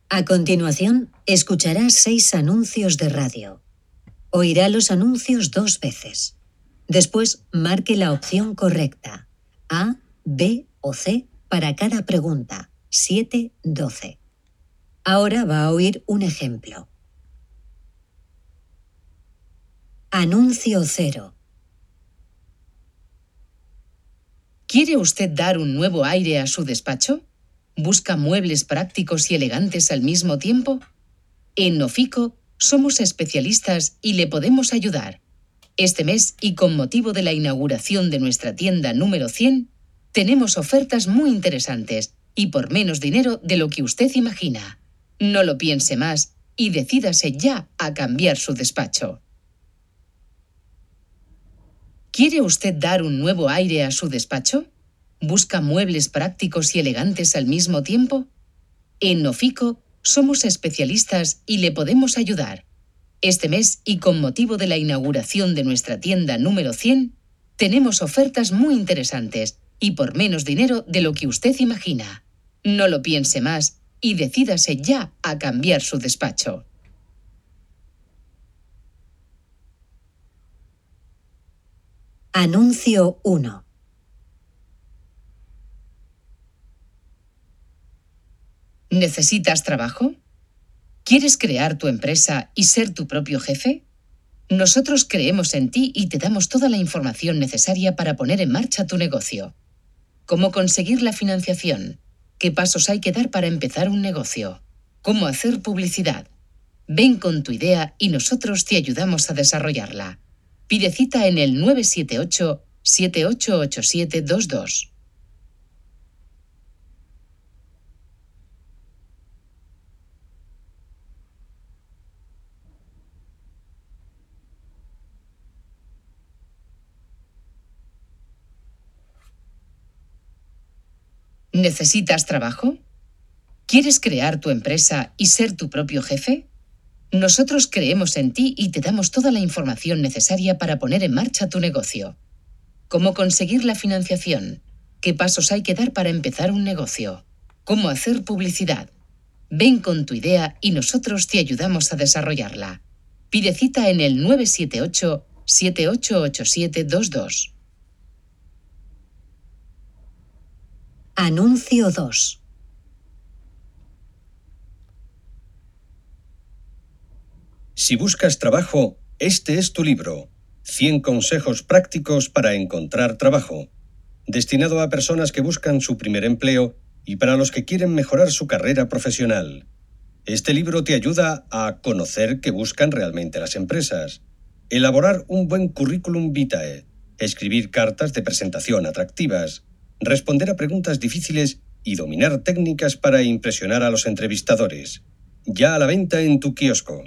A continuación, escuchará 6 anuncios de radio. Oirá los anuncios 2 veces. Después, marque la opción correcta, A, B o C, para cada pregunta, 7, 12. Ahora va a oír un ejemplo. Anuncio 0. ¿Quiere usted dar un nuevo aire a su despacho? ¿Busca muebles prácticos y elegantes al mismo tiempo? En Nofico somos especialistas y le podemos ayudar. Este mes, y con motivo de la inauguración de nuestra tienda número 100, tenemos ofertas muy interesantes y por menos dinero de lo que usted imagina. No lo piense más y decídase ya a cambiar su despacho. ¿Quiere usted dar un nuevo aire a su despacho? ¿Busca muebles prácticos y elegantes al mismo tiempo? En Nofico somos especialistas y le podemos ayudar. Este mes, y con motivo de la inauguración de nuestra tienda número 100, tenemos ofertas muy interesantes y por menos dinero de lo que usted imagina. No lo piense más y decídase ya a cambiar su despacho. Anuncio 1. ¿Necesitas trabajo? ¿Quieres crear tu empresa y ser tu propio jefe? Nosotros creemos en ti y te damos toda la información necesaria para poner en marcha tu negocio. ¿Cómo conseguir la financiación? ¿Qué pasos hay que dar para empezar un negocio? ¿Cómo hacer publicidad? Ven con tu idea y nosotros te ayudamos a desarrollarla. Pide cita en el 978-788722. ¿Necesitas trabajo? ¿Quieres crear tu empresa y ser tu propio jefe? Nosotros creemos en ti y te damos toda la información necesaria para poner en marcha tu negocio. ¿Cómo conseguir la financiación? ¿Qué pasos hay que dar para empezar un negocio? ¿Cómo hacer publicidad? Ven con tu idea y nosotros te ayudamos a desarrollarla. Pide cita en el 978-788722. Anuncio 2. Si buscas trabajo, este es tu libro. 100 consejos prácticos para encontrar trabajo. Destinado a personas que buscan su primer empleo y para los que quieren mejorar su carrera profesional. Este libro te ayuda a conocer qué buscan realmente las empresas, elaborar un buen currículum vitae, escribir cartas de presentación atractivas, responder a preguntas difíciles y dominar técnicas para impresionar a los entrevistadores. Ya a la venta en tu kiosco.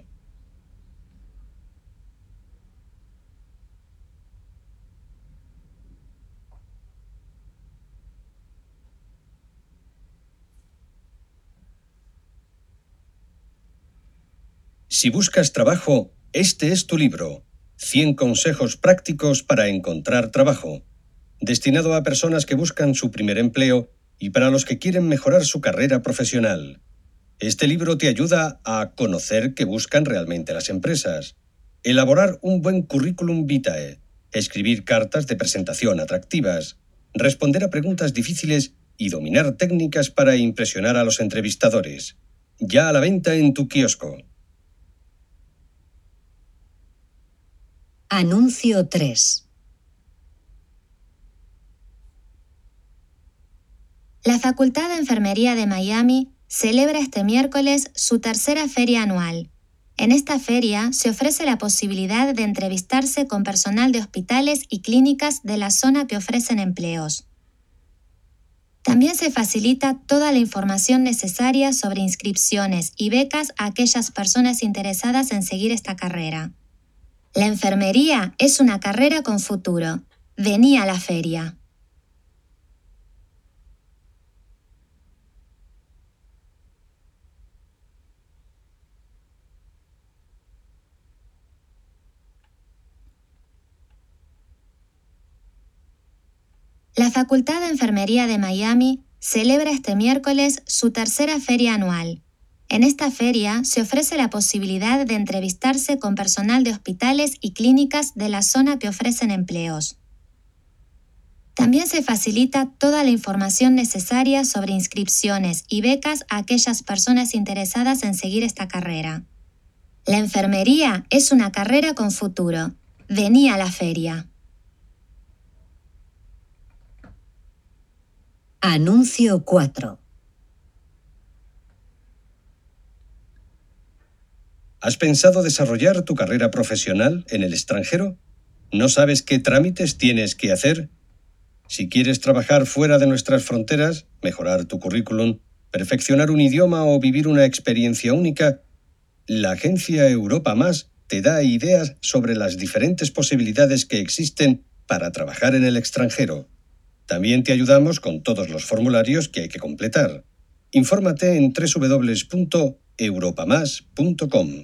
Si buscas trabajo, este es tu libro. 100 consejos prácticos para encontrar trabajo. Destinado a personas que buscan su primer empleo y para los que quieren mejorar su carrera profesional. Este libro te ayuda a conocer qué buscan realmente las empresas, elaborar un buen currículum vitae, escribir cartas de presentación atractivas, responder a preguntas difíciles y dominar técnicas para impresionar a los entrevistadores. Ya a la venta en tu kiosco. Anuncio 3. La Facultad de Enfermería de Miami celebra este miércoles su tercera feria anual. En esta feria se ofrece la posibilidad de entrevistarse con personal de hospitales y clínicas de la zona que ofrecen empleos. También se facilita toda la información necesaria sobre inscripciones y becas a aquellas personas interesadas en seguir esta carrera. La enfermería es una carrera con futuro. Vení a la feria. La Facultad de Enfermería de Miami celebra este miércoles su tercera feria anual. En esta feria se ofrece la posibilidad de entrevistarse con personal de hospitales y clínicas de la zona que ofrecen empleos. También se facilita toda la información necesaria sobre inscripciones y becas a aquellas personas interesadas en seguir esta carrera. La enfermería es una carrera con futuro. Vení a la feria. Anuncio 4. ¿Has pensado desarrollar tu carrera profesional en el extranjero? ¿No sabes qué trámites tienes que hacer? Si quieres trabajar fuera de nuestras fronteras, mejorar tu currículum, perfeccionar un idioma o vivir una experiencia única, la agencia Europa Más te da ideas sobre las diferentes posibilidades que existen para trabajar en el extranjero. También te ayudamos con todos los formularios que hay que completar. Infórmate en www.europamas.com.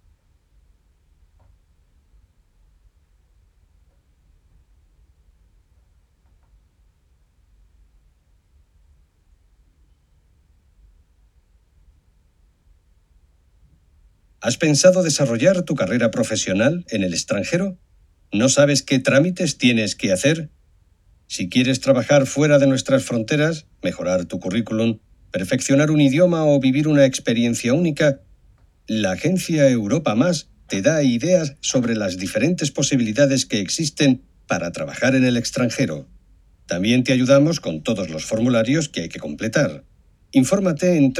¿Has pensado desarrollar tu carrera profesional en el extranjero? ¿No sabes qué trámites tienes que hacer? Si quieres trabajar fuera de nuestras fronteras, mejorar tu currículum, perfeccionar un idioma o vivir una experiencia única, la agencia Europa Más te da ideas sobre las diferentes posibilidades que existen para trabajar en el extranjero. También te ayudamos con todos los formularios que hay que completar. Infórmate en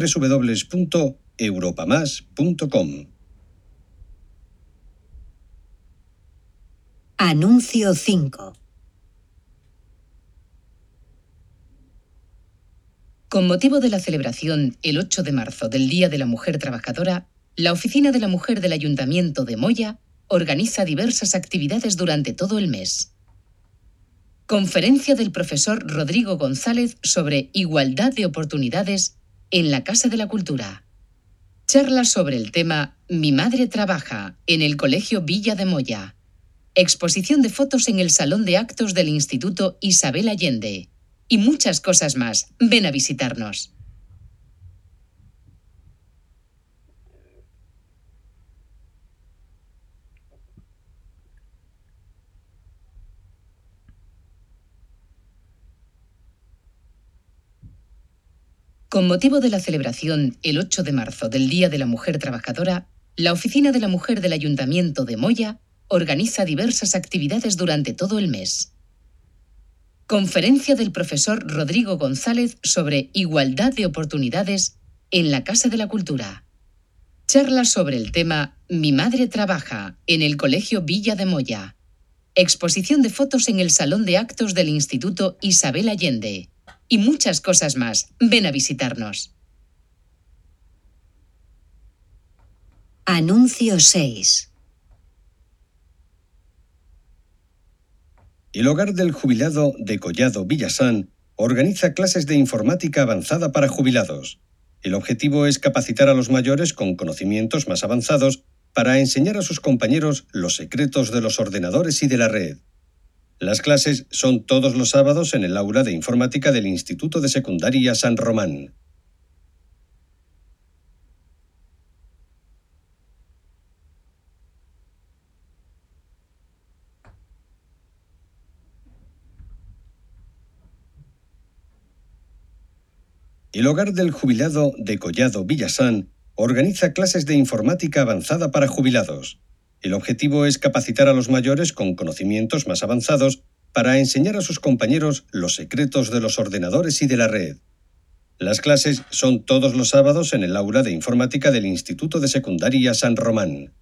www.europamas.com. Anuncio 5. Con motivo de la celebración el 8 de marzo del Día de la Mujer Trabajadora, la Oficina de la Mujer del Ayuntamiento de Moya organiza diversas actividades durante todo el mes. Conferencia del profesor Rodrigo González sobre igualdad de oportunidades en la Casa de la Cultura. Charla sobre el tema Mi madre trabaja en el Colegio Villa de Moya. Exposición de fotos en el Salón de Actos del Instituto Isabel Allende. Y muchas cosas más. Ven a visitarnos. Con motivo de la celebración el 8 de marzo del Día de la Mujer Trabajadora, la Oficina de la Mujer del Ayuntamiento de Moya organiza diversas actividades durante todo el mes. Conferencia del profesor Rodrigo González sobre igualdad de oportunidades en la Casa de la Cultura. Charla sobre el tema Mi madre trabaja en el Colegio Villa de Moya. Exposición de fotos en el Salón de Actos del Instituto Isabel Allende. Y muchas cosas más. Ven a visitarnos. Anuncio 6. El Hogar del Jubilado de Collado Villasán organiza clases de informática avanzada para jubilados. El objetivo es capacitar a los mayores con conocimientos más avanzados para enseñar a sus compañeros los secretos de los ordenadores y de la red. Las clases son todos los sábados en el aula de informática del Instituto de Secundaria San Román. El Hogar del Jubilado de Collado Villasán organiza clases de informática avanzada para jubilados. El objetivo es capacitar a los mayores con conocimientos más avanzados para enseñar a sus compañeros los secretos de los ordenadores y de la red. Las clases son todos los sábados en el aula de informática del Instituto de Secundaria San Román.